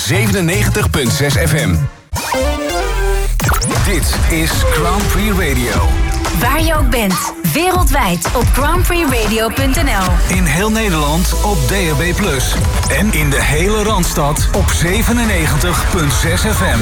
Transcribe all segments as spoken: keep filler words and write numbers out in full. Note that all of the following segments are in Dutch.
zevenennegentig komma zes F M. Dit is Grand Prix Radio. Waar je ook bent, wereldwijd op grand prix radio punt n l. In heel Nederland op D A B plus. En in de hele Randstad op zevenennegentig komma zes F M.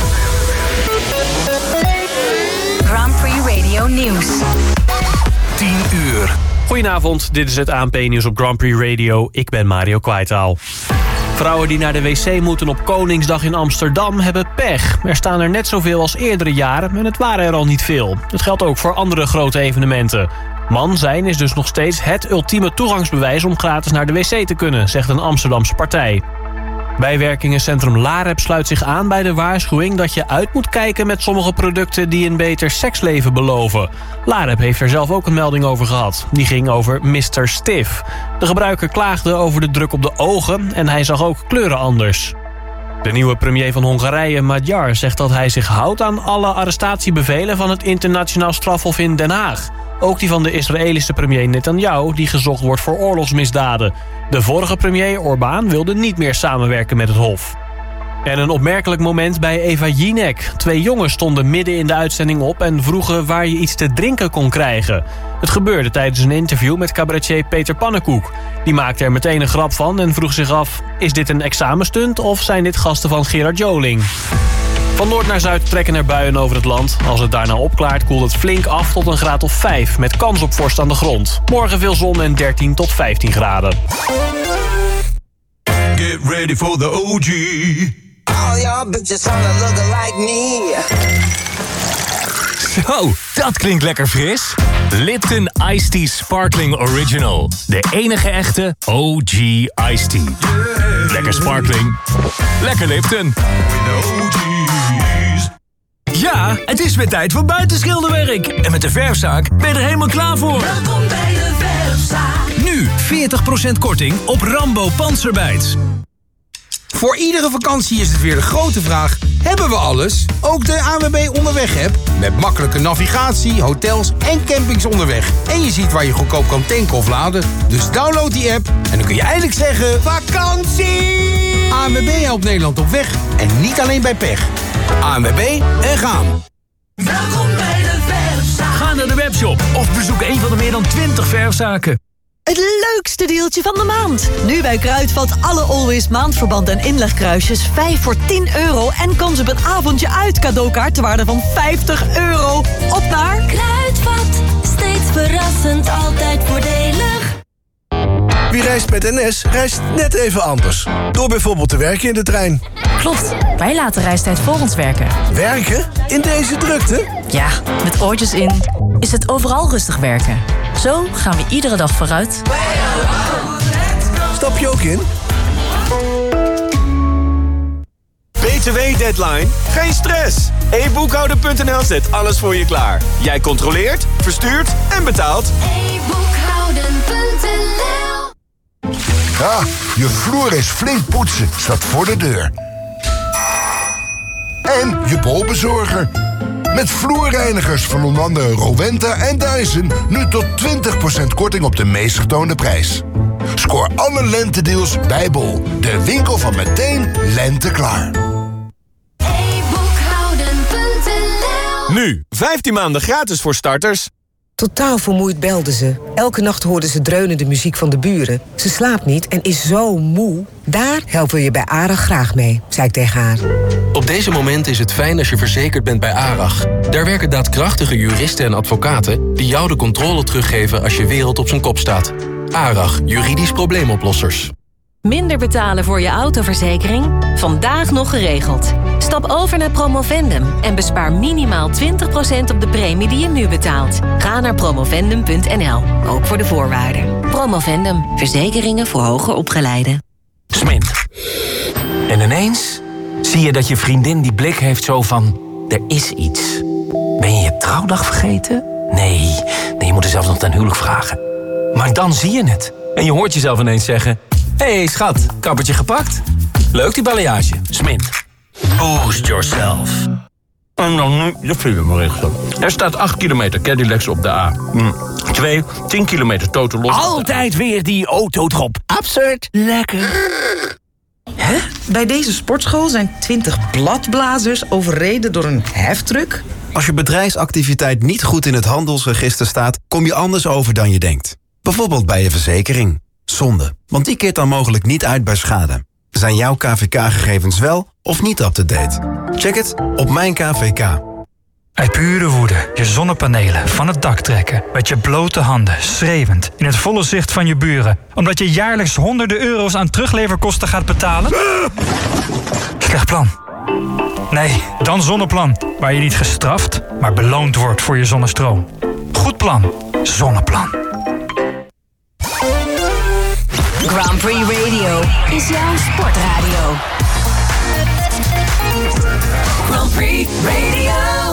Grand Prix Radio Nieuws. tien uur. Goedenavond, dit is het A N P-nieuws op Grand Prix Radio. Ik ben Mario Kwaitaal. Vrouwen die naar de wc moeten op Koningsdag in Amsterdam hebben pech. Er staan er net zoveel als eerdere jaren en het waren er al niet veel. Het geldt ook voor andere grote evenementen. Man zijn is dus nog steeds het ultieme toegangsbewijs om gratis naar de wc te kunnen, zegt een Amsterdamse partij. Bijwerkingencentrum Lareb sluit zich aan bij de waarschuwing dat je uit moet kijken met sommige producten die een beter seksleven beloven. Lareb heeft er zelf ook een melding over gehad. Die ging over mister Stiff. De gebruiker klaagde over de druk op de ogen en hij zag ook kleuren anders. De nieuwe premier van Hongarije, Magyar, zegt dat hij zich houdt aan alle arrestatiebevelen van het internationaal strafhof in Den Haag. Ook die van de Israëlische premier Netanyahu, die gezocht wordt voor oorlogsmisdaden. De vorige premier Orbán wilde niet meer samenwerken met het hof. En een opmerkelijk moment bij Eva Jinek. Twee jongens stonden midden in de uitzending op en vroegen waar je iets te drinken kon krijgen. Het gebeurde tijdens een interview met cabaretier Peter Pannenkoek. Die maakte er meteen een grap van en vroeg zich af: is dit een examenstunt of zijn dit gasten van Gerard Joling? Van noord naar zuid trekken er buien over het land. Als het daarna opklaart koelt het flink af tot een graad of vijf... met kans op vorst aan de grond. Morgen veel zon en dertien tot vijftien graden. Get ready for the O G. All y'all bitches wanna look like me. Zo, dat klinkt lekker fris. Lipton Iced Tea Sparkling Original. De enige echte O G Iced Tea. Yeah. Lekker sparkling. Lekker Lipton. Ja, het is weer tijd voor buitenschilderwerk. En met de verfzaak ben je er helemaal klaar voor. Welkom bij de verfzaak. Nu veertig procent korting op Rambo Panzerbijts. Voor iedere vakantie is het weer de grote vraag: hebben we alles? Ook de A N W B Onderweg-app. Met makkelijke navigatie, hotels en campings onderweg. En je ziet waar je goedkoop kan tanken of laden. Dus download die app en dan kun je eindelijk zeggen: vakantie! A N W B helpt Nederland op weg. En niet alleen bij pech. A N W B en gaan. Welkom bij de verfzaak. Ga naar de webshop of bezoek een van de meer dan twintig verfzaken. Het leukste deeltje van de maand. Nu bij Kruidvat alle Always maandverband en inlegkruisjes vijf voor tien euro... en kans op een avondje uit cadeaukaart ter waarde van vijftig euro. Op naar Kruidvat, steeds verrassend, altijd voordelig. Wie reist met N S, reist net even anders. Door bijvoorbeeld te werken in de trein. Klopt, wij laten reistijd voor ons werken. Werken? In deze drukte? Ja, met oortjes in is het overal rustig werken. Zo gaan we iedere dag vooruit. Stap je ook in? B T W-deadline? Geen stress. e boekhouden punt n l zet alles voor je klaar. Jij controleert, verstuurt en betaalt. e boekhouden punt n l. Ja, je vloer is flink poetsen, staat voor de deur. En je bolbezorger. Met vloerreinigers van onder andere Rowenta en Dyson... nu tot twintig procent korting op de meest getoonde prijs. Scoor alle lentedeals bij Bol. De winkel van meteen lente klaar. e boekhouden punt n l. Nu, vijftien maanden gratis voor starters. Totaal vermoeid belde ze. Elke nacht hoorde ze dreunende muziek van de buren. Ze slaapt niet en is zo moe. Daar helpen we je bij ARAG graag mee, zei ik tegen haar. Op deze moment is het fijn als je verzekerd bent bij ARAG. Daar werken daadkrachtige juristen en advocaten... die jou de controle teruggeven als je wereld op zijn kop staat. ARAG, juridisch probleemoplossers. Minder betalen voor je autoverzekering? Vandaag nog geregeld. Stap over naar Promovendum en bespaar minimaal twintig procent op de premie die je nu betaalt. Ga naar promovendum punt n l, ook voor de voorwaarden. Promovendum, verzekeringen voor hoger opgeleiden. Smint. En ineens zie je dat je vriendin die blik heeft zo van... er is iets. Ben je je trouwdag vergeten? Nee, nee, je moet er zelfs nog ten huwelijk vragen. Maar dan zie je het. En je hoort jezelf ineens zeggen... Hé hey, schat, kappertje gepakt? Leuk die balayage. Smint. Boost yourself. En dan nu de filmberichten. Er staat acht kilometer Cadillacs op de A. twee, tien kilometer totaal los. Altijd weer die autodrop. Absurd. Lekker. Hè? Bij deze sportschool zijn twintig bladblazers overreden door een heftruck? Als je bedrijfsactiviteit niet goed in het handelsregister staat, kom je anders over dan je denkt. Bijvoorbeeld bij je verzekering. Zonde, want die keert dan mogelijk niet uit bij schade. Zijn jouw K V K-gegevens wel of niet up-to-date? Check het op Mijn K V K. Uit pure woede je zonnepanelen van het dak trekken. Met je blote handen, schreeuwend, in het volle zicht van je buren. Omdat je jaarlijks honderden euro's aan terugleverkosten gaat betalen? Slecht plan. Nee, dan Zonneplan. Waar je niet gestraft, maar beloond wordt voor je zonnestroom. Goed plan. Zonneplan. Grand Prix Radio is jouw sportradio. Grand Prix Radio.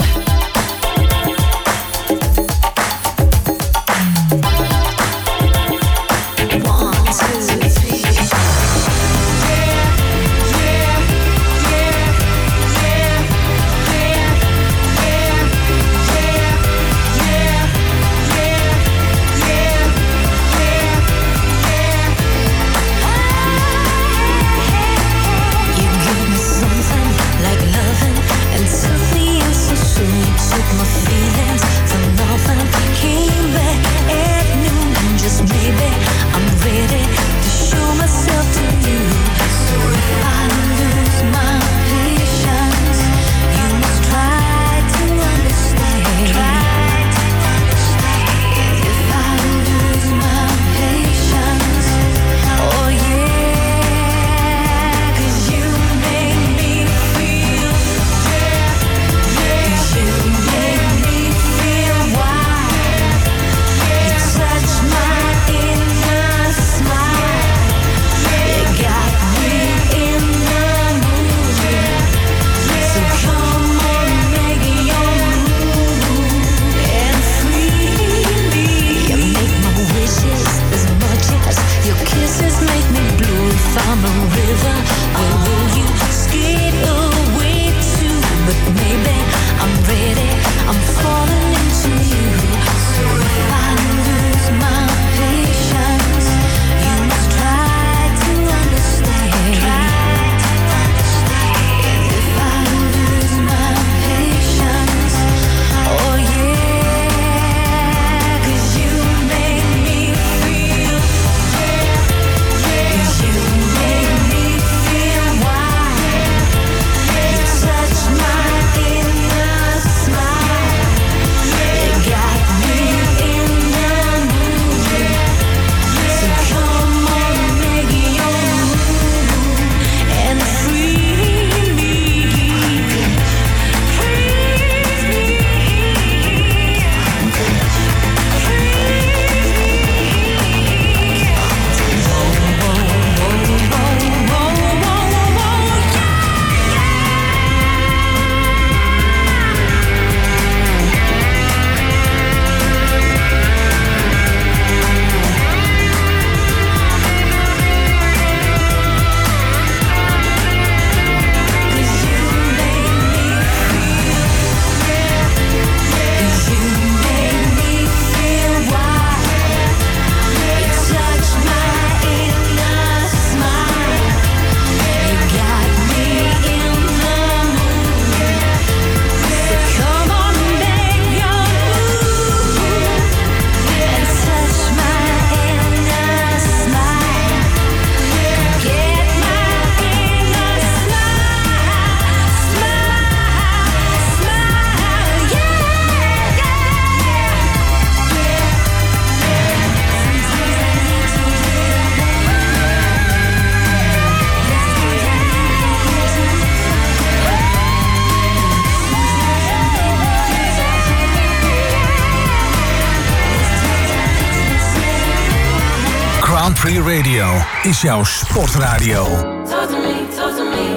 Grand Prix Radio is jouw sportradio. Talk to me, talk to me.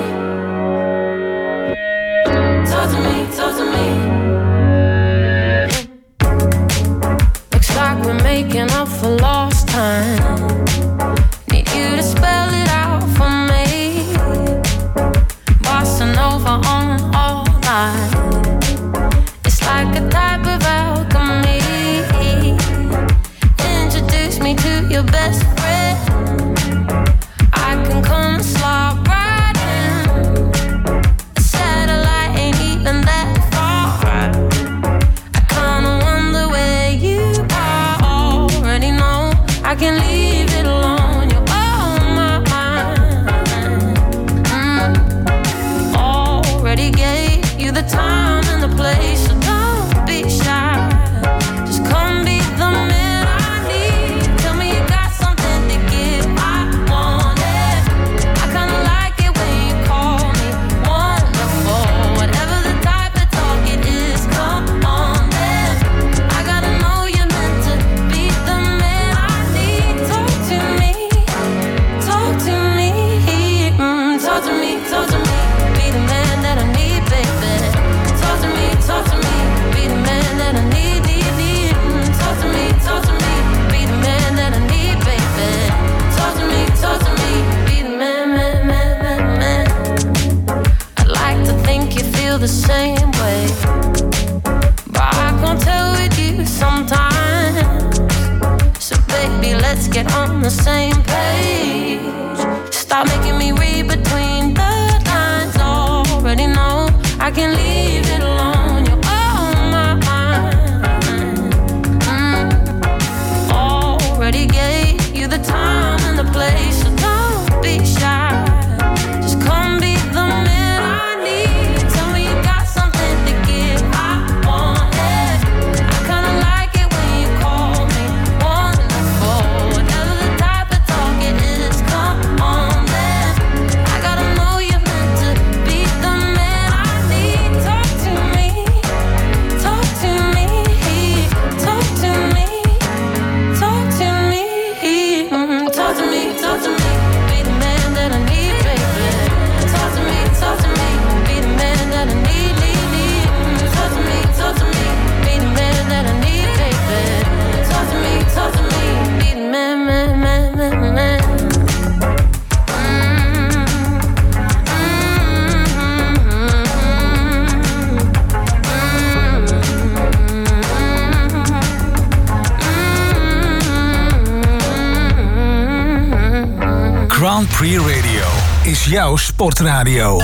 Talk to me, talk to me. Looks like we're making up for lost time. Need you to spell it out for me. Bossa Nova on all night. It's like a type of alchemy. Introduce me to your best friend. I can come slide right the same way, but I can't tell with you sometimes. So baby, let's get on the same page. Stop making me read between the lines. Already know I can leave it alone. You're on my mind. mm. Already gave you the time and the place, so don't be shy. Just come be the man I need. Tell me you got something to give. I want it. I kinda like it when you call me wonderful. Never the type of talk it is. Come on, man. I gotta know you're meant to be the man I need. Talk to me, talk to me, talk to me, talk to me, mm, talk to me, talk to me. Be the man that I need, baby. Talk to me, talk to me. Be the man that I need, need, need. Mm, talk to me, talk to me. Be the man that I need, baby. Talk to me, talk to me. Be the man, man, man, man, man. Grand Prix Radio is jouw sportradio.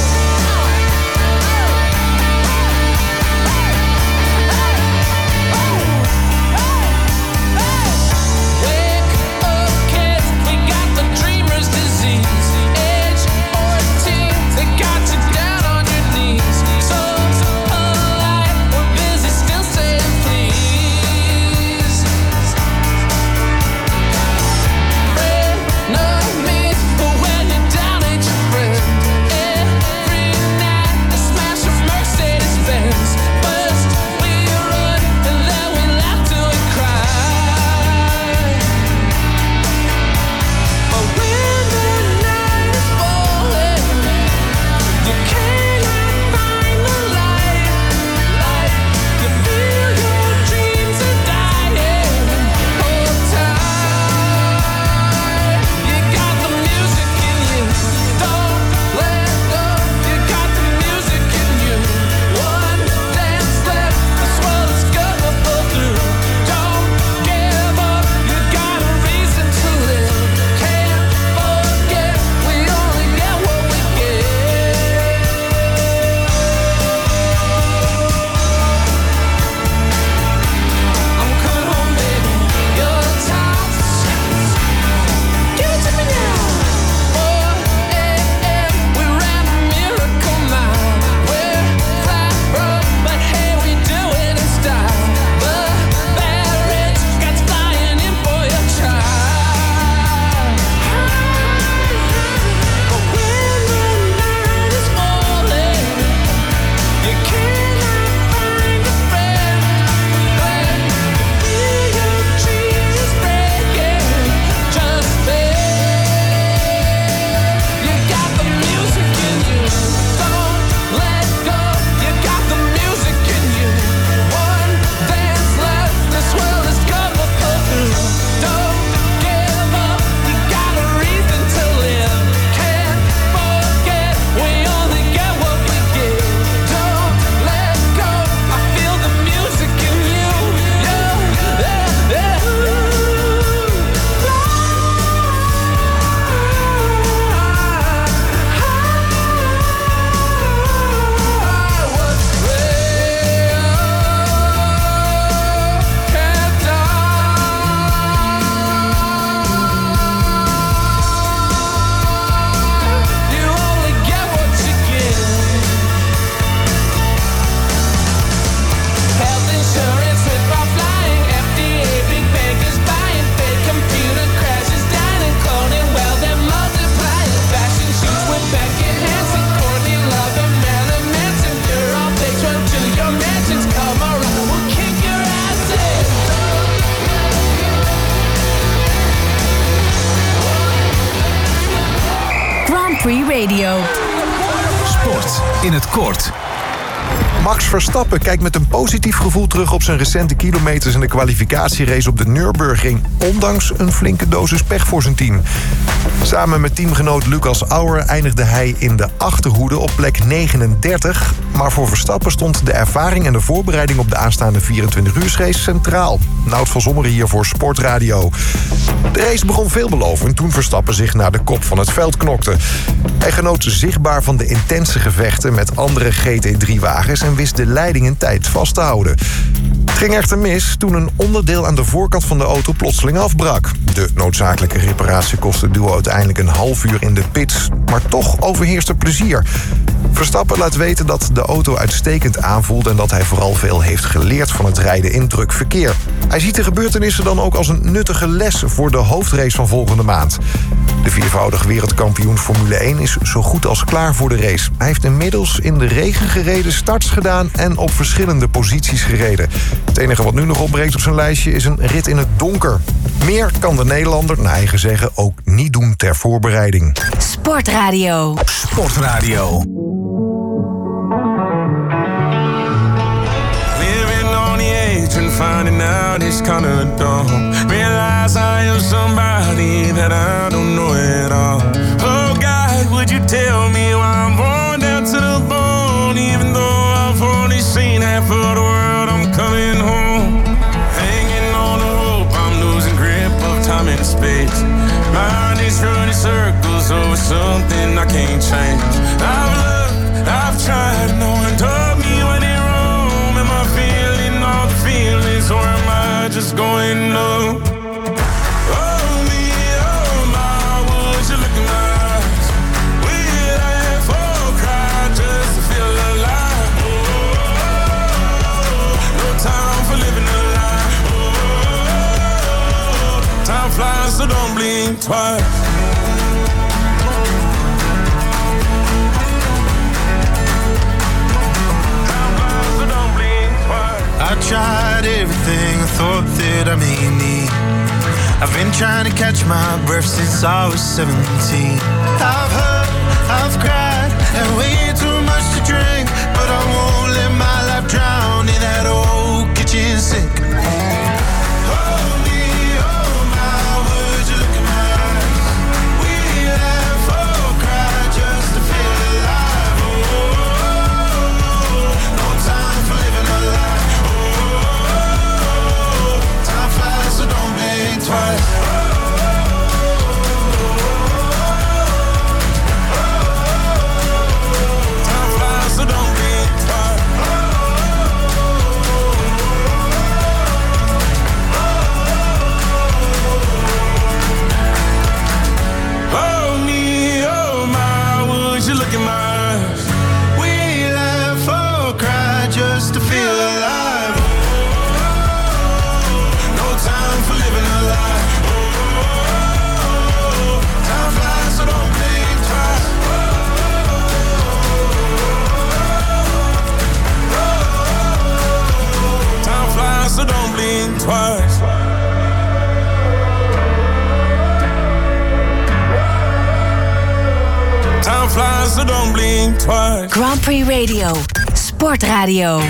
Oh! Radio. Sport in het kort. Max Verstappen kijkt met een positief gevoel terug op zijn recente kilometers in de kwalificatierace op de Nürburgring, ondanks een flinke dosis pech voor zijn team. Samen met teamgenoot Lucas Auer eindigde hij in de achterhoede op plek negenendertig. Maar voor Verstappen stond de ervaring en de voorbereiding op de aanstaande vierentwintig-uursrace centraal. Nout van Zommeren hier voor Sportradio. De race begon veelbelovend toen Verstappen zich naar de kop van het veld knokte. Hij genoot zichtbaar van de intense gevechten met andere G T drie wagens en wist de leiding in tijd vast te houden. Het ging echter mis toen een onderdeel aan de voorkant van de auto plotseling afbrak. De noodzakelijke reparatie kostte het duo uiteindelijk een half uur in de pits, maar toch overheerste plezier. Verstappen laat weten dat de auto uitstekend aanvoelt en dat hij vooral veel heeft geleerd van het rijden in druk verkeer. Hij ziet de gebeurtenissen dan ook als een nuttige les voor de hoofdrace van volgende maand. De viervoudig wereldkampioen Formule één is zo goed als klaar voor de race. Hij heeft inmiddels in de regen gereden, starts gedaan en op verschillende posities gereden. Het enige wat nu nog opbreekt op zijn lijstje is een rit in het donker. Meer kan de Nederlander, naar eigen zeggen, ook niet doen ter voorbereiding. Sportradio. Sportradio. Living on the edge and finding out it's kind of dumb. Realize I am somebody that I don't know at all. Oh God, would you tell me why I'm born down to the bone? Even though I've only seen half of the world, I'm coming home. Hanging on the hope, I'm losing grip of time and space. Mind is running circles over something I can't change. I've looked, I've tried, no one told me when in Rome. Am I feeling all the feelings or am I just going numb? Oh me, oh my, would you look in my eyes? Will I have or cry just to feel alive? Oh, no time for living a lie. Oh, time flies, so don't blink twice. I tried everything I thought that I may need. I've been trying to catch my breath since I was seventeen. I've hurt, I've cried, and way too much to drink. But I won't let my life drown in that old kitchen sink. Oh me, oh my, would you look in my eyes? We laugh or cry just to feel alive. Oh, no time for living a lie. So don't think twice. Time flies, so don't think twice. Oh me, oh my, would you look in my eyes? We laugh or cry just to feel alive. Time for living a lie. Oh, time flies, so don't think twice. Oh, time flies, so don't blink twice. Time flies, so don't blink twice. Grand Prix Radio. Sportradio.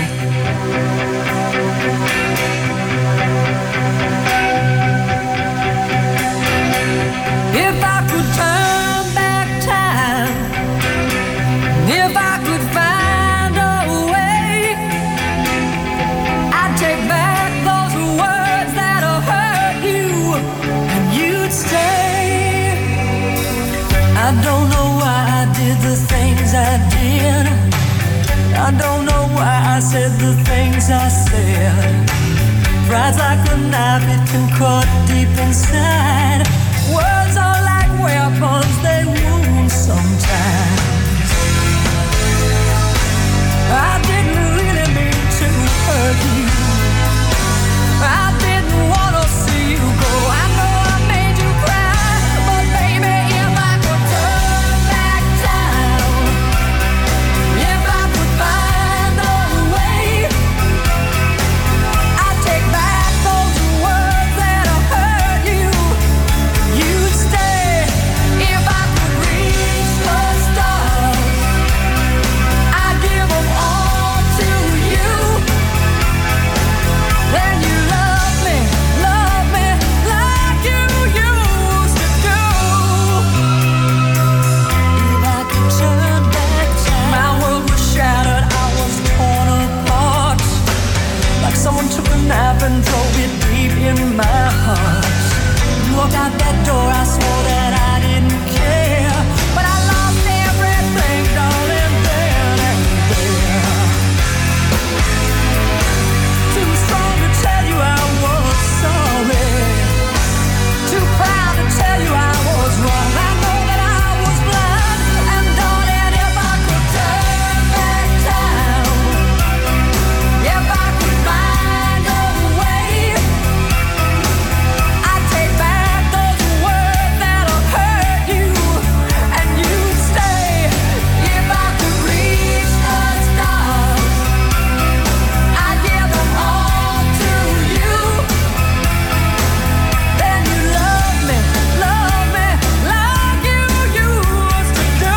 I don't know why I did the things I did. I don't know why I said the things I said. Pride's like a knife, it can cut deep inside. Words are like weapons, they wound sometimes. I didn't really mean to hurt you. I didn't want to see you go. I know I made you cry, but baby, if I could turn back time, if I could find a way, I'd take back those words that have hurt you. You'd stay if I could reach the stars. Someone took a nap and drove it deep in my heart. Walked out that door, I swore that I didn't care, but I lost everything, darling, then and there. Too strong to tell you I was sorry, too proud to tell you I was wrong. I know that I was blind, and darling, if I could turn back time, if I could find a way, I'd take back those words that have hurt you, and you'd stay. If I could reach the stars, I'd give them all to you. Then you love me, love me like you used to do.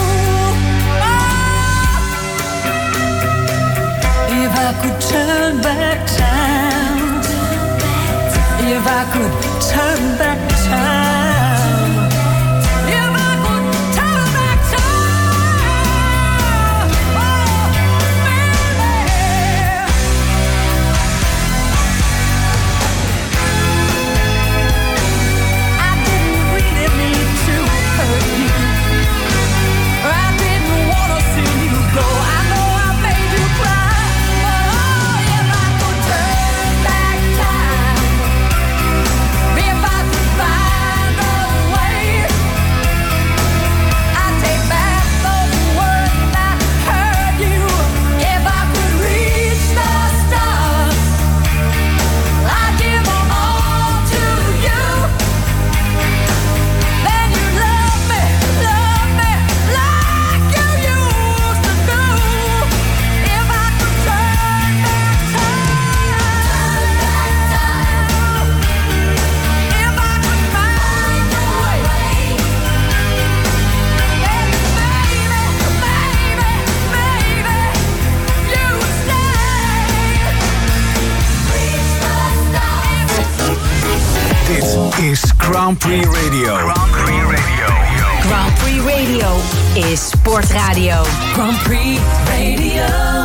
Oh. If I could turn back time, if I could turn back time, if I could turn back time, oh, baby. I didn't really mean to hurt you. I didn't want to see you go. I know I made you cry, but oh, if I could turn back time, if I could find a way, I'd take back those words that hurt you. If I could reach the stars, I'd give them all to you. Then you love me, love me like you used to do. If I could turn back time, if I could find a way, then baby, baby, baby, you would stay. Reach the stars. Dit is Grand Prix Radio. Grand Prix Radio. Grand Prix Radio is sportradio. Grand Prix Radio.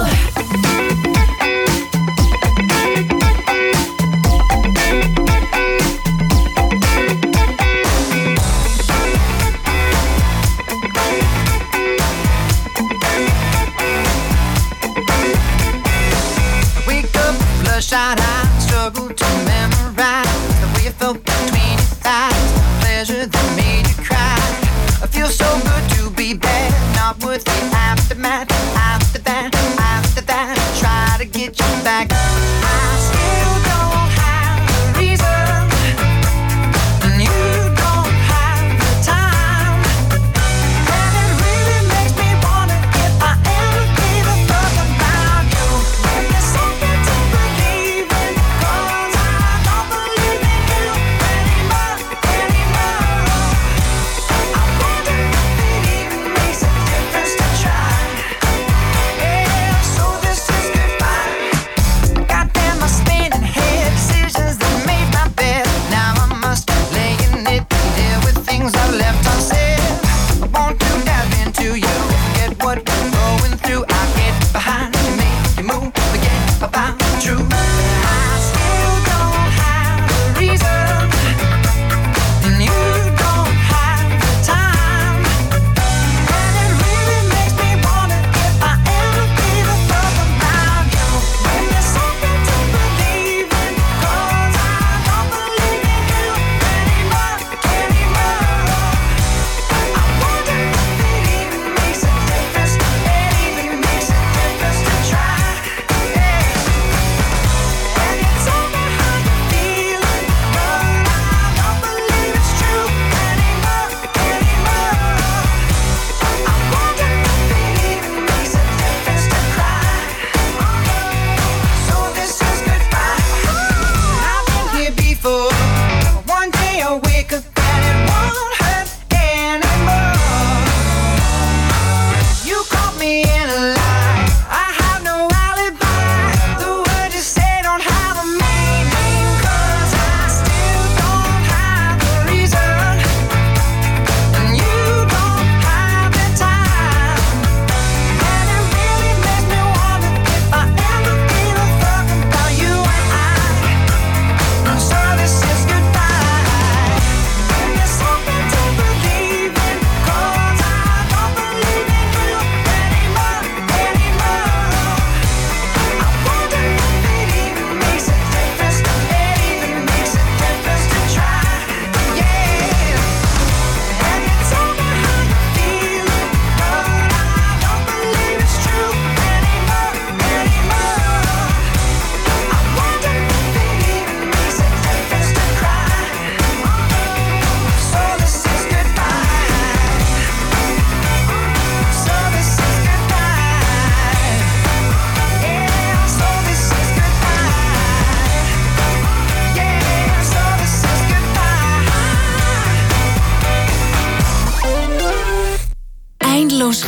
Wake up, bloodshot eyes, struggle to memorize the way you felt between your thighs, pleasure that made you cry. I feel so good to be bad, not worth the aftermath. After that, after that, try to get you back. I still don't have the reason, and you don't have the time, and it really makes me wonder if I ever gave a fuck about you. If there's something to believe in, 'cause I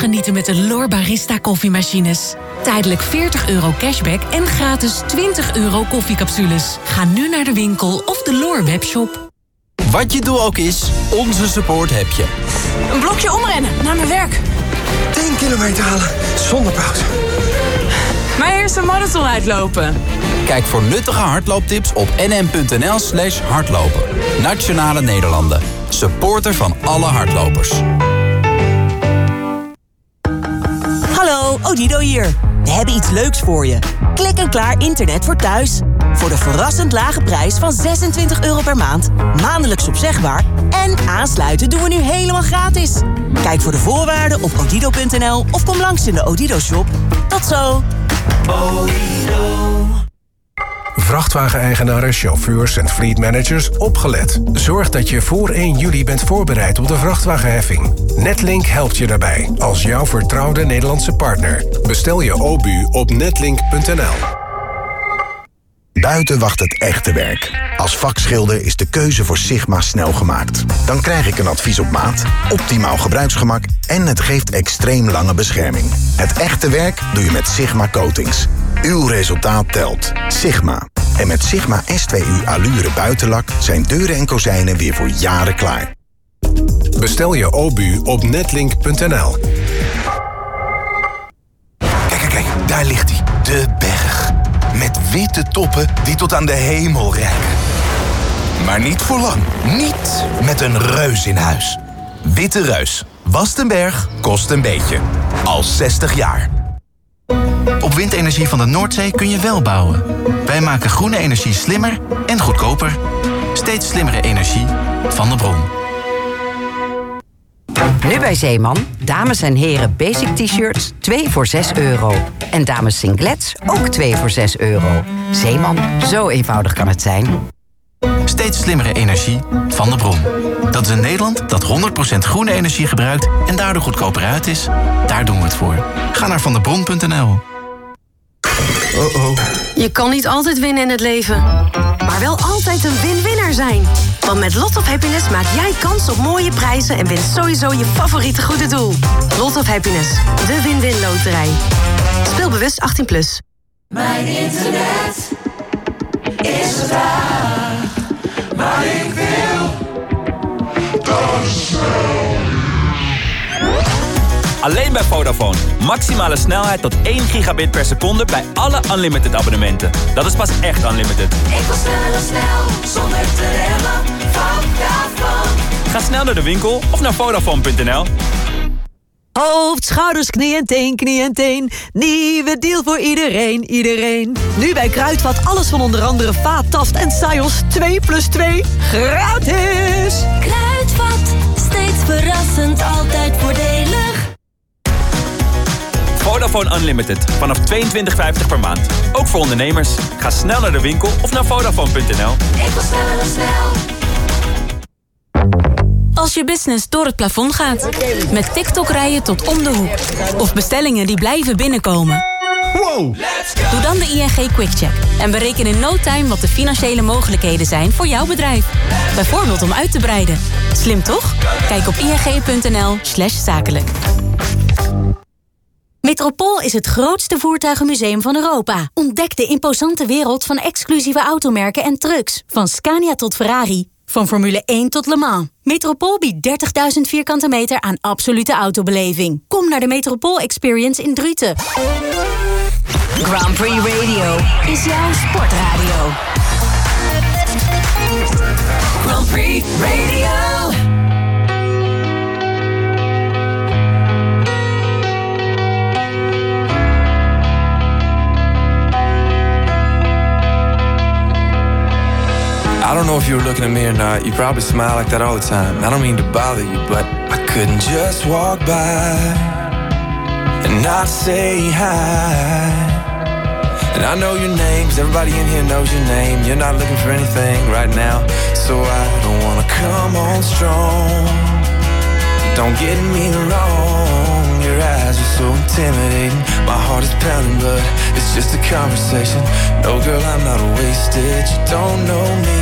genieten met de L'Or Barista koffiemachines. Tijdelijk veertig euro cashback en gratis twintig euro koffiecapsules. Ga nu naar de winkel of de L'Or webshop. Wat je doel ook is, onze support heb je. Een blokje omrennen naar mijn werk. tien kilometer halen zonder pauze. Mijn eerste marathon uitlopen. Kijk voor nuttige hardlooptips op nm.nl slash hardlopen. Nationale Nederlanden. Supporter van alle hardlopers. Hallo, Odido hier. We hebben iets leuks voor je. Klik en klaar internet voor thuis. Voor de verrassend lage prijs van zesentwintig euro per maand. Maandelijks opzegbaar. En aansluiten doen we nu helemaal gratis. Kijk voor de voorwaarden op odido punt n l of kom langs in de Odido-shop. Tot zo. Vrachtwageneigenaren, chauffeurs en fleetmanagers, opgelet. Zorg dat je voor één juli bent voorbereid op de vrachtwagenheffing. Netlink helpt je daarbij, als jouw vertrouwde Nederlandse partner. Bestel je O B U op netlink punt n l. Buiten wacht het echte werk. Als vakschilder is de keuze voor Sigma snel gemaakt. Dan krijg ik een advies op maat, optimaal gebruiksgemak en het geeft extreem lange bescherming. Het echte werk doe je met Sigma Coatings. Uw resultaat telt. Sigma. En met Sigma S twee U Allure buitenlak zijn deuren en kozijnen weer voor jaren klaar. Bestel je O B U op netlink punt n l. Kijk, kijk, kijk, daar ligt hij. De berg. Met witte toppen die tot aan de hemel reiken. Maar niet voor lang. Niet met een reus in huis. Witte Reus. Wast een berg, kost een beetje. Al zestig jaar. Op windenergie van de Noordzee kun je wel bouwen. Wij maken groene energie slimmer en goedkoper. Steeds slimmere energie van de bron. Nu bij Zeeman, dames en heren basic t-shirts twee voor zes euro. En dames singlets ook twee voor zes euro. Zeeman, zo eenvoudig kan het zijn. Steeds slimmere energie van de bron. Dat is een Nederland dat honderd procent groene energie gebruikt en daardoor goedkoper uit is. Daar doen we het voor. Ga naar vandebron punt n l. Oh oh. Je kan niet altijd winnen in het leven, maar wel altijd een win-winner zijn. Want met Lot of Happiness maak jij kans op mooie prijzen en wint sowieso je favoriete goede doel. Lot of Happiness, de win-win loterij. Speel bewust achttien plus. Mijn internet is raar, maar ik wil dat snel. Alleen bij Vodafone. Maximale snelheid tot één gigabit per seconde bij alle unlimited abonnementen. Dat is pas echt unlimited. Ik wil sneller, snel, zonder te remmen. Vodafone. Ga snel naar de winkel of naar vodafone punt n l. Hoofd, schouders, knie en teen, knie en teen. Nieuwe deal voor iedereen, iedereen. Nu bij Kruidvat alles van onder andere Vaat, Taft en Sajos twee plus twee gratis. Kruidvat, steeds verrassend, altijd voordelig. Vodafone Unlimited. Vanaf tweeëntwintig vijftig per maand. Ook voor ondernemers. Ga snel naar de winkel of naar vodafone punt n l. Ik wil sneller, snel. Als je business door het plafond gaat. Met TikTok rijden tot om de hoek. Of bestellingen die blijven binnenkomen. Wow! Doe dan de I N G QuickCheck. En bereken in no time wat de financiële mogelijkheden zijn voor jouw bedrijf. Bijvoorbeeld om uit te breiden. Slim toch? Kijk op ing punt n l slash zakelijk. Metropool is het grootste voertuigenmuseum van Europa. Ontdek de imposante wereld van exclusieve automerken en trucks. Van Scania tot Ferrari. Van Formule één tot Le Mans. Metropool biedt dertigduizend vierkante meter aan absolute autobeleving. Kom naar de Metropool Experience in Druten. Grand Prix Radio is jouw sportradio. Grand Prix Radio. I don't know if you were looking at me or not. You probably smile like that all the time. I don't mean to bother you, but I couldn't just walk by and not say hi. And I know your name, 'cause everybody in here knows your name. You're not looking for anything right now, so I don't wanna come on strong. Don't get me wrong, your eyes are so intimidating. My heart is pounding, but it's just a conversation. No girl, I'm not wasted. You don't know me,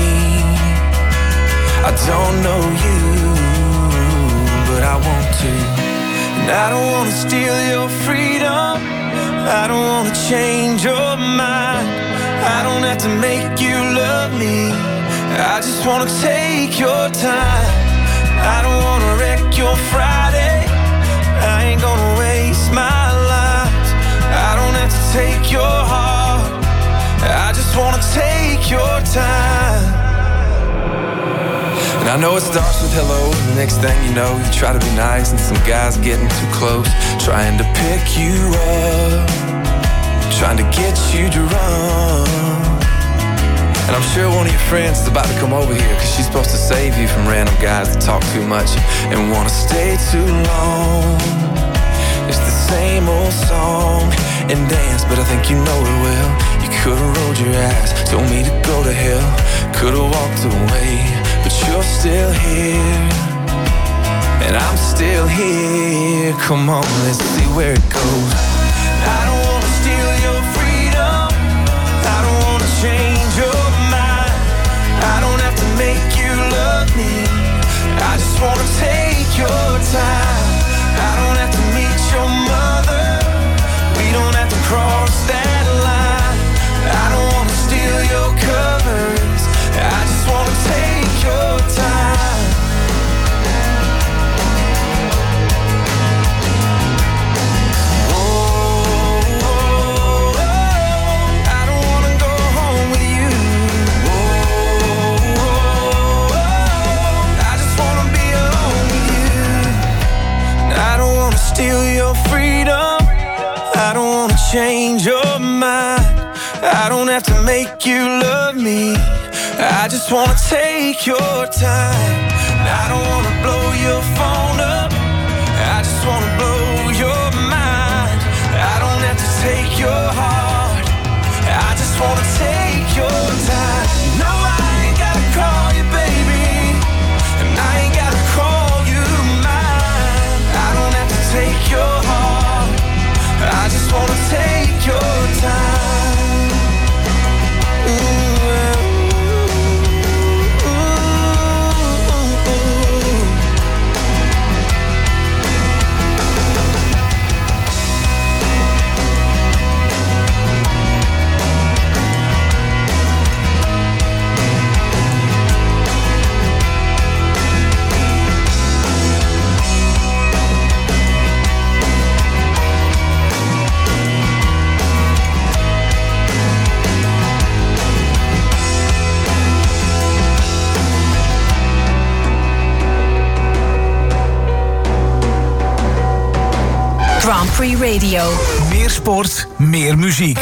I don't know you, but I want to. And I don't wanna steal your freedom, I don't wanna change your mind, I don't have to make you love me, I just wanna take your time. I don't wanna wreck your Friday, I ain't gonna waste my life, I don't have to take your heart, I just wanna take your time. And I know it starts with hello, and the next thing you know, you try to be nice, and some guy's getting too close, trying to pick you up, trying to get you to run. And I'm sure one of your friends is about to come over here, cause she's supposed to save you from random guys that talk too much and wanna stay too long. It's the same old song and dance, but I think you know it well. You could've rolled your eyes, told me to go to hell, could've walked away, but you're still here, and I'm still here. Come on, let's see where it goes. I don't wanna steal your freedom, I don't wanna change your mind, I don't have to make you love me, I just wanna take your time. I don't have to meet your mother, we don't have to cross that line, I don't wanna steal your covers, I just wanna take your time. Oh, oh, oh, I don't wanna go home with you. Oh, oh, oh, I just wanna be alone with you. I don't wanna steal your freedom, I don't wanna change your mind, I don't have to make you love me, I just wanna take your time. I don't wanna blow your phone up, I just wanna blow your mind, I don't have to take your heart, I just wanna take your time. No, I ain't gotta call you baby, and I ain't gotta call you mine, I don't have to take your heart, I just wanna take your time. Ooh. Grand Prix Radio. Meer sport, meer muziek.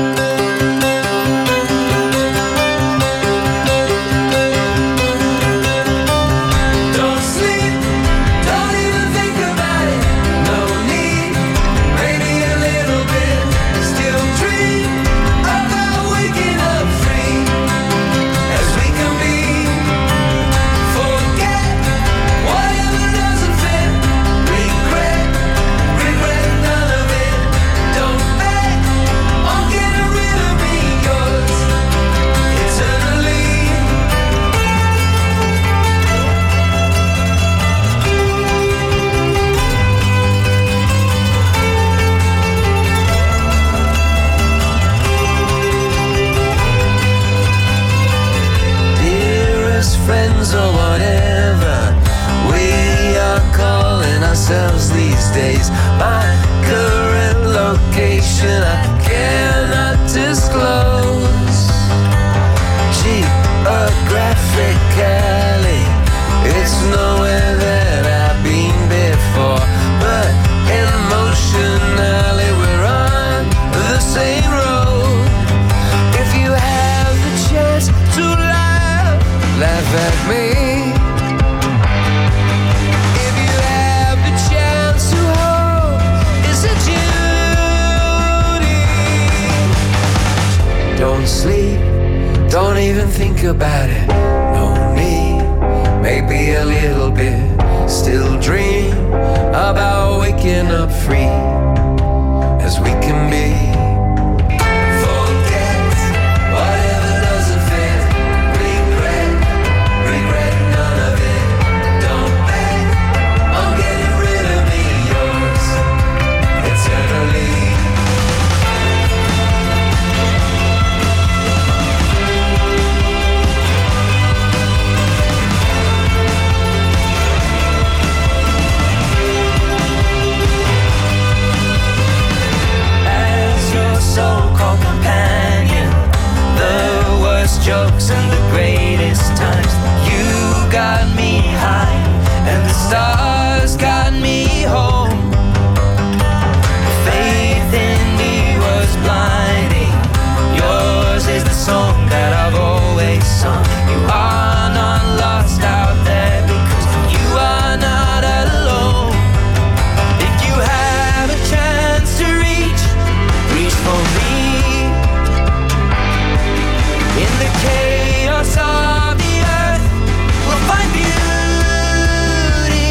Or whatever we are calling ourselves these days. My current location I cannot disclose. Geographically, it's nowhere that I've been before, but emotionally we're on the same road. If you have the chance to laugh, laugh at me. If you have the chance to hold, it's a duty. Don't sleep, don't even think about it. No need, maybe a little bit. Still dream about waking up free as we can be. Yours. jokes and the greatest times. You got me high and the stars got me home. Faith in me was blinding. Yours is the song that I've always sung. You are not lost out there because you are not alone. If you have a chance to reach, reach for me. In the chaos of the earth, we'll find beauty.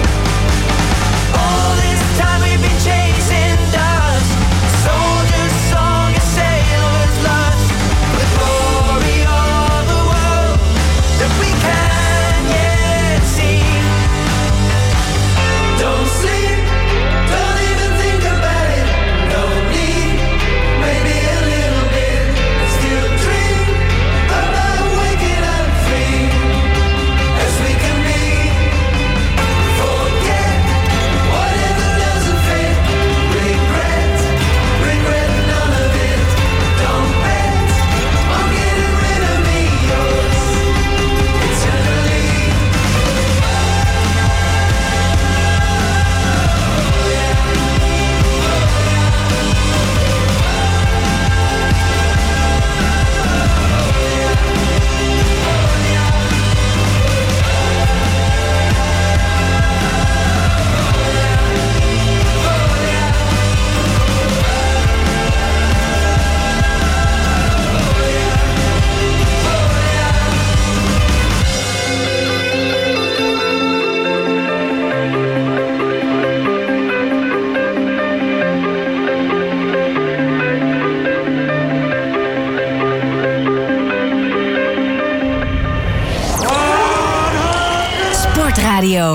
All this time we've been chasing dust. Soldier's song, a sailor's lust. The glory of the world that we can yet see. Don't sleep, don't even think about it. No need, maybe a little bit. Still dream about waking up free as we can be. Forget whatever doesn't fit. Regret, regret none of it. Don't bet on getting rid of me. Yours eternally. Sportradio.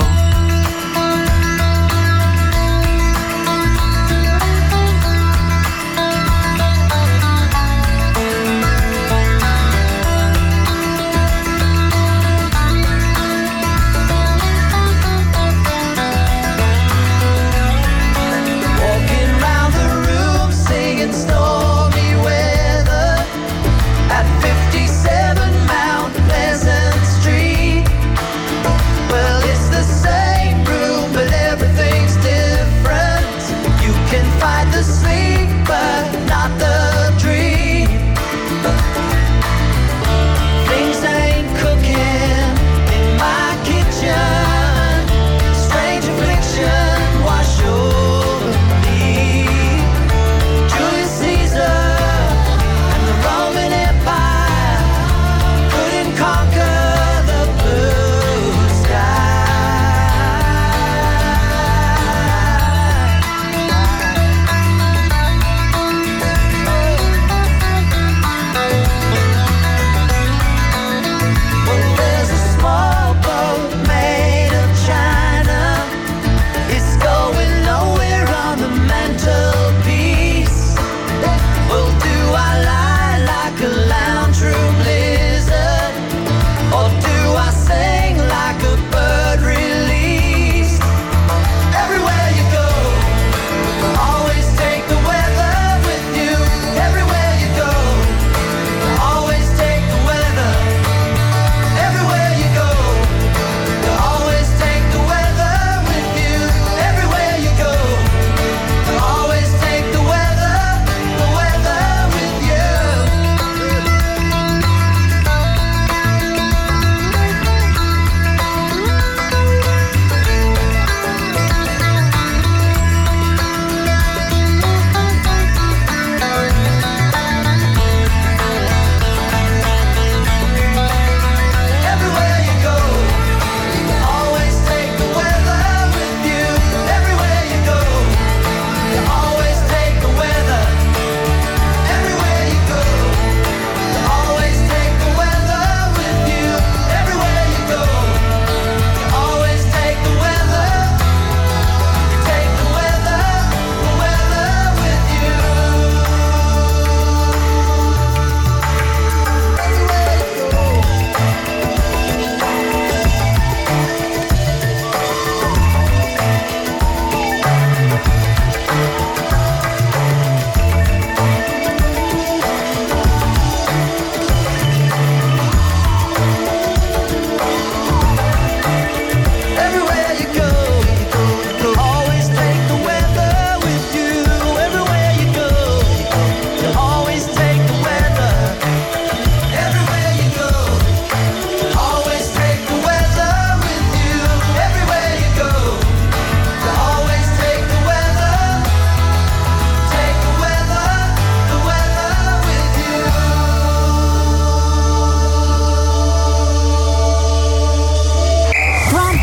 Walking round the room singing stormy weather at fifty-seven Mount Pleasant Street. Well, it's the same.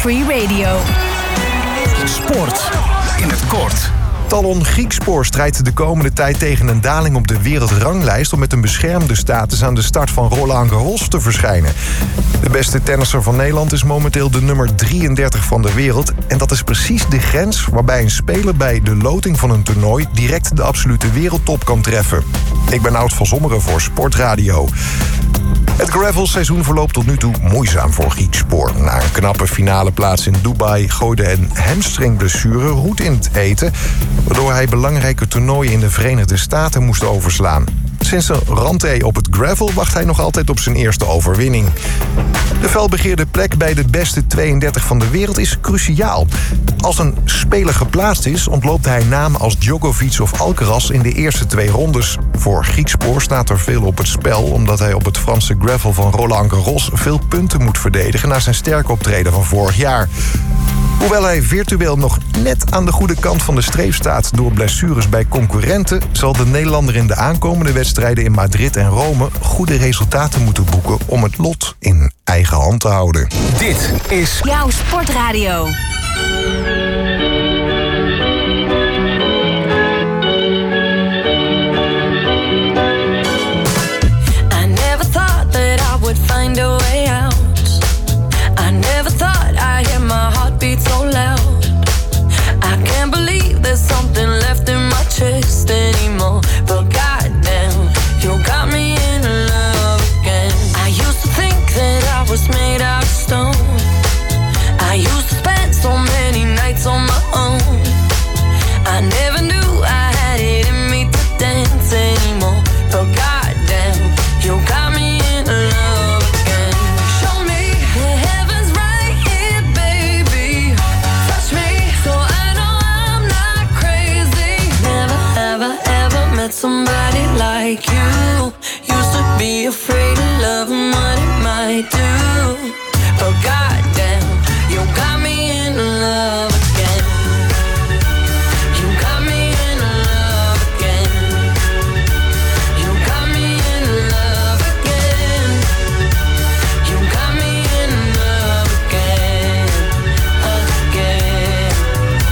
Prix Radio. Sport in het kort. Talon Griekspoor strijdt de komende tijd tegen een daling op de wereldranglijst om met een beschermde status aan de start van Roland Garros te verschijnen. De beste tennisser van Nederland is momenteel de nummer drieëndertig van de wereld. En dat is precies de grens waarbij een speler bij de loting van een toernooi direct de absolute wereldtop kan treffen. Ik ben Oud van Zommeren voor Sportradio. Het gravelseizoen verloopt tot nu toe moeizaam voor Griekspoor. Na een knappe finale plaats in Dubai gooide een hamstringblessure roet in het eten, waardoor hij belangrijke toernooien in de Verenigde Staten moest overslaan. Sinds een rentree op het gravel wacht hij nog altijd op zijn eerste overwinning. De felbegeerde plek bij de beste tweeëndertig van de wereld is cruciaal. Als een speler geplaatst is, ontloopt hij namen als Djokovic of Alcaraz in de eerste twee rondes. Voor Griekspoor staat er veel op het spel, omdat hij op het Franse gravel van Roland Garros veel punten moet verdedigen na zijn sterke optreden van vorig jaar. Hoewel hij virtueel nog net aan de goede kant van de streep staat door blessures bij concurrenten, zal de Nederlander in de aankomende wedstrijden in Madrid en Rome goede resultaten moeten boeken om het lot in eigen hand te houden. Dit is jouw Sportradio. I never thought that I would find a way out. I never thought I'd hear my heartbeat so loud. I can't believe there's something left in my chest anymore. But goddamn, you got me in love again. I used to think that I was made out of stone. I used to spend so many nights on my own. I never knew I had it in me to dance anymore. But goddamn, you got me in love again. Show me the heavens right here, baby. Touch me so I know I'm not crazy. Never have I ever met somebody like you. Used to be afraid of love and what it might do. But goddamn, you got me in love again. You got me in love again. You got me in love again. You got me in love again, again.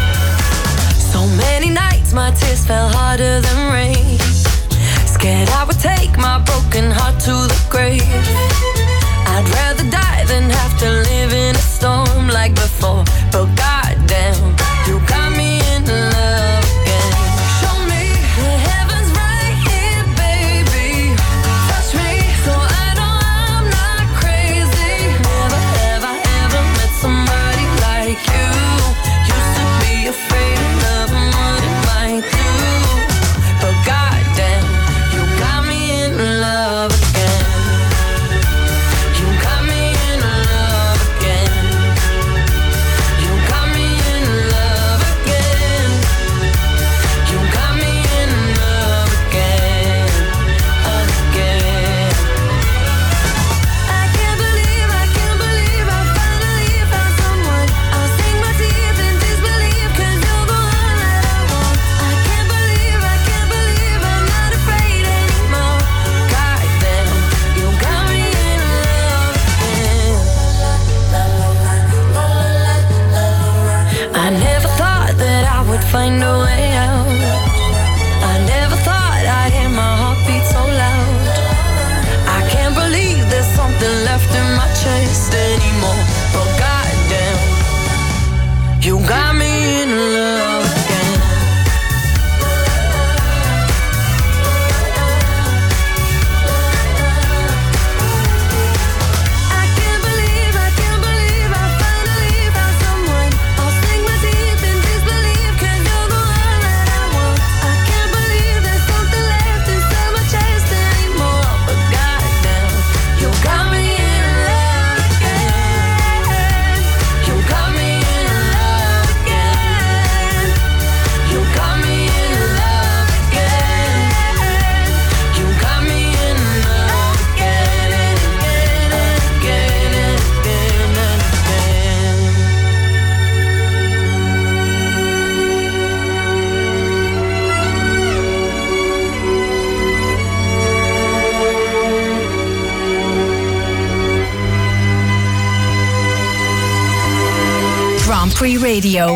So many nights my tears fell harder than rain. Scared I would take my broken heart to the grave. I'd rather die than have to live in a storm like before. But goddamn, you got me in love again. Show me the heavens right here, baby. Touch me so I know I'm not crazy. Never have I ever met somebody like you. Used to be afraid of love and what it might do. But goddamn, you got me in love again. You got me in love again. You got me in love again. You got me in love again, again. I can't believe, I can't believe I finally found someone. I'll sink my teeth in disbelief, 'cause you're the one that I want. I can't believe, I can't believe I'm not afraid anymore. Goddamn, you got me in love again. I never thought that I would find a way out. I never thought I'd hear my heartbeat so loud. I can't believe there's something left in my chest anymore. But goddamn, you got me in love again. I can't believe, I can't believe I finally found someone. I'll sink my teeth in disbelief, 'cause you're the Grand Prix Radio.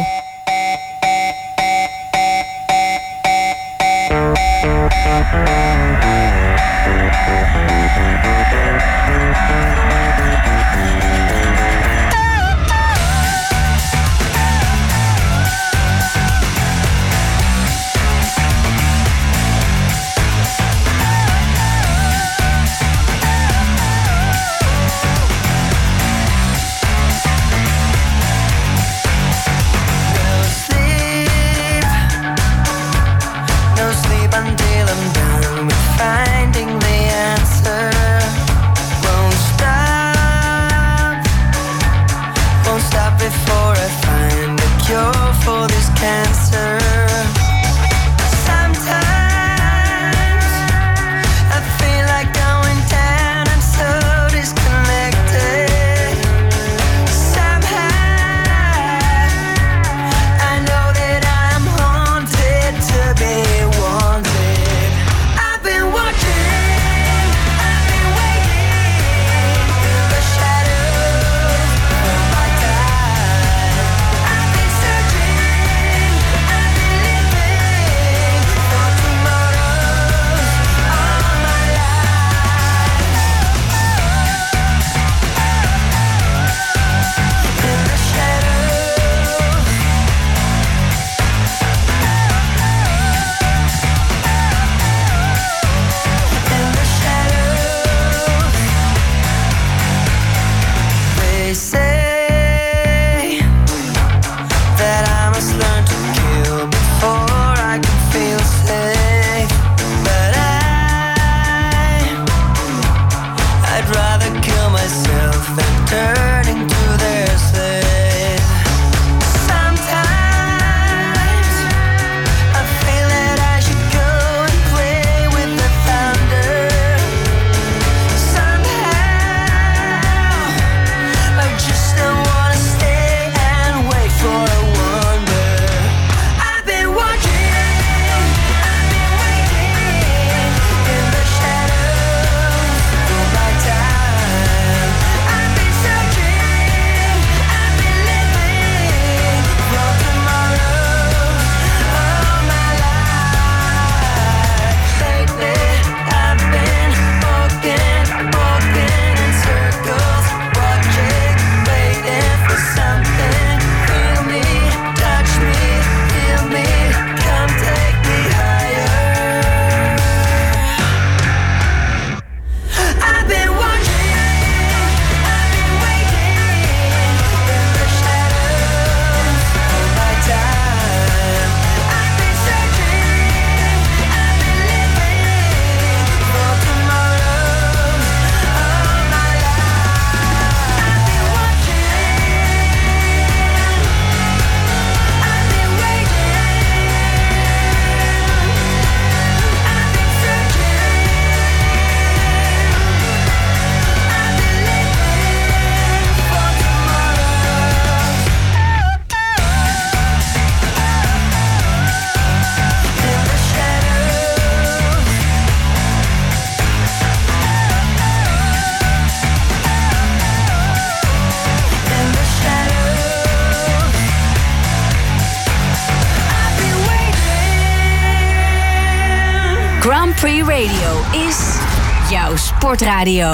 Grand Prix Radio is jouw sportradio.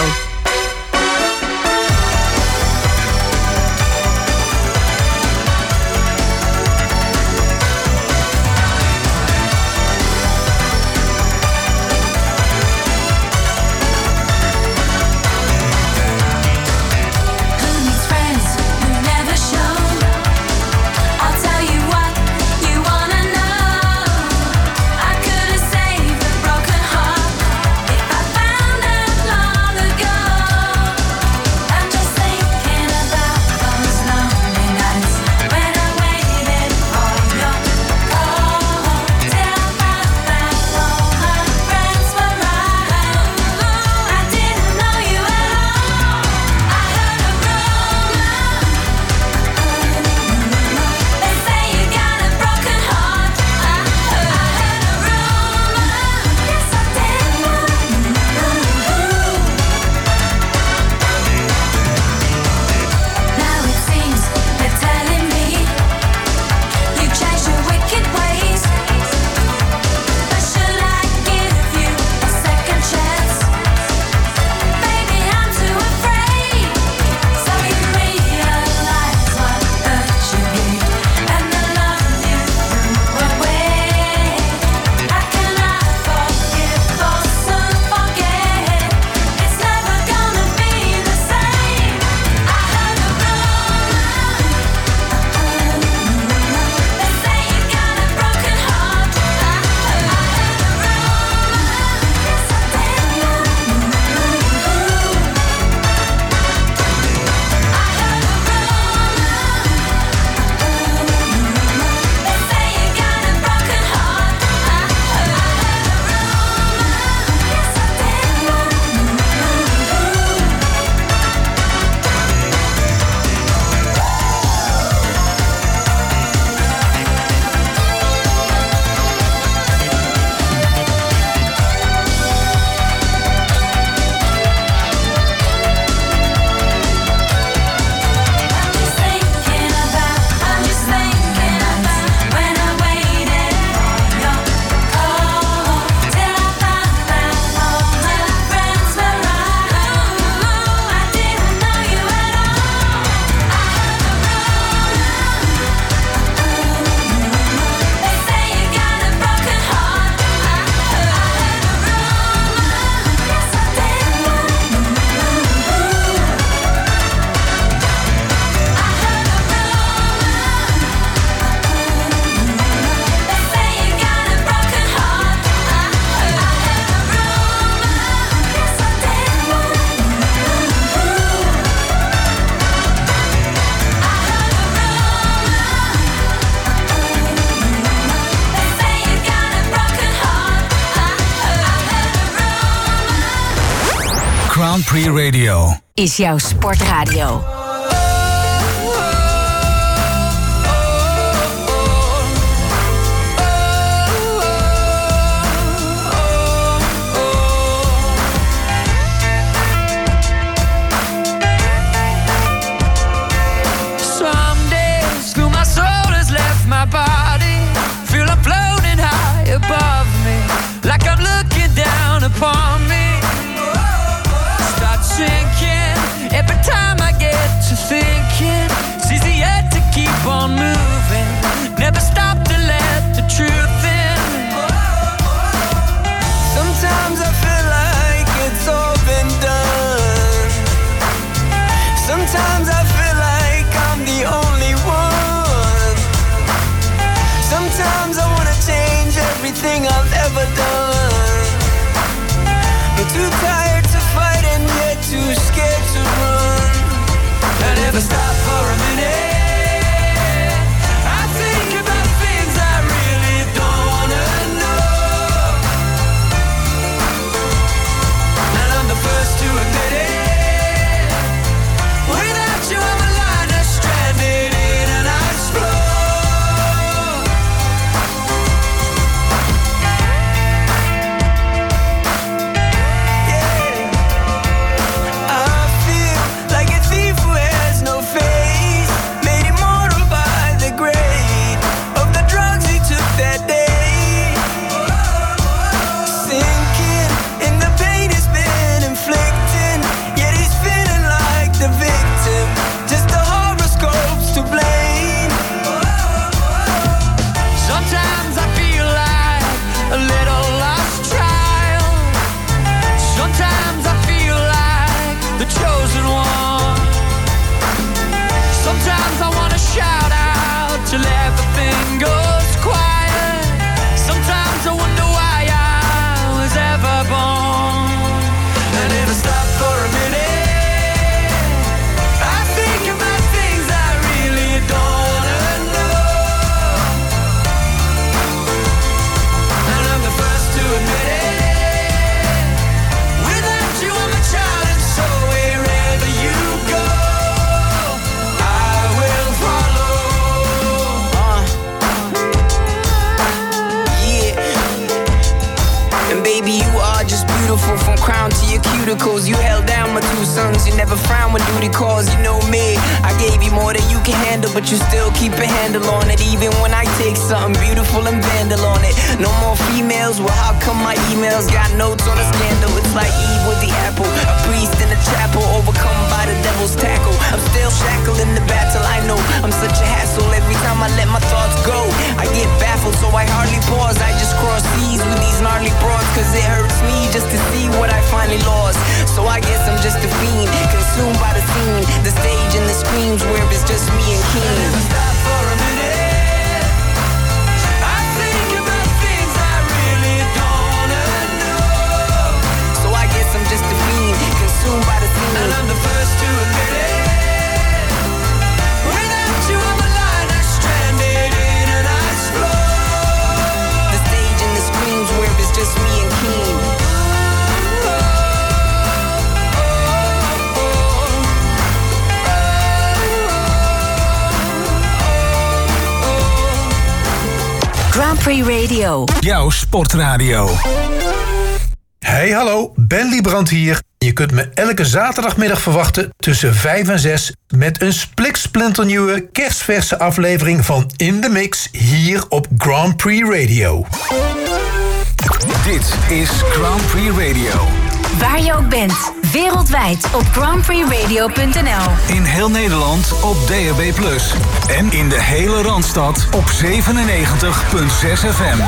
Long ago Grand Prix Radio is jouw sportradio. Upon me, start sinking every time I get to thinking. It's easier to keep on moving, never stop to let the truth in. Sometimes I feel like it's all been done. Sometimes I feel like I'm the only one. Sometimes I wanna change everything I've ever done. I'm too tired to fight and yet too scared to run. I never stop for a minute. I think about things I really don't wanna know. And I'm the first to admit it. Without you I'm a liner stranded in an ice floe. Chosen one. Sometimes I wanna shout out till everything goes quiet. Sometimes I wonder why I was ever born. I never stop for a minute. I think about things I really don't wanna know. And I'm the first to admit it. Without you I'm a child, and so wherever you go, I will follow. Uh, yeah. And baby, you are just beautiful from crown to your cuticles. You held down my two sons, you never frown when duty calls. You know me, I gave you more than you can handle, but you still keep a handle on it. Even when I take something beautiful and vandal on it. No more females, well how come my emails got notes on a scandal? It's like Eve with the apple, a priest in the chapel, overcome by the devil's tackle. I'm still shackled in the battle, I know I'm such a hassle. Every time I let my thoughts go, I get baffled, so I hardly pause. I just cross seas with these gnarly broads, cause it hurts me just to see what I finally lost. So I guess I'm just a fiend, consumed by the scene, the stage and the screams where it's just me and King. I never stop for a minute. I think about things I really don't wanna know. So I guess I'm just a fiend, consumed by the scene, and I'm the first to admit it. Without you I'm a liner stranded in an ice floe. The stage and the screams where it's just me and King. Grand Prix Radio. Jouw sportradio. Hey hallo, Ben Liebrand hier. Je kunt me elke zaterdagmiddag verwachten tussen vijf en zes... met een spliksplinternieuwe kerstverse aflevering van In The Mix... hier op Grand Prix Radio. Dit is Grand Prix Radio. Waar je ook bent, wereldwijd op grand prix radio punt n l. In heel Nederland op D A B plus. En in de hele Randstad op zevenennegentig komma zes F M.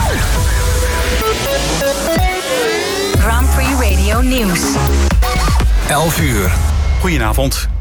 Grand Prix Radio Nieuws. elf uur. Goedenavond.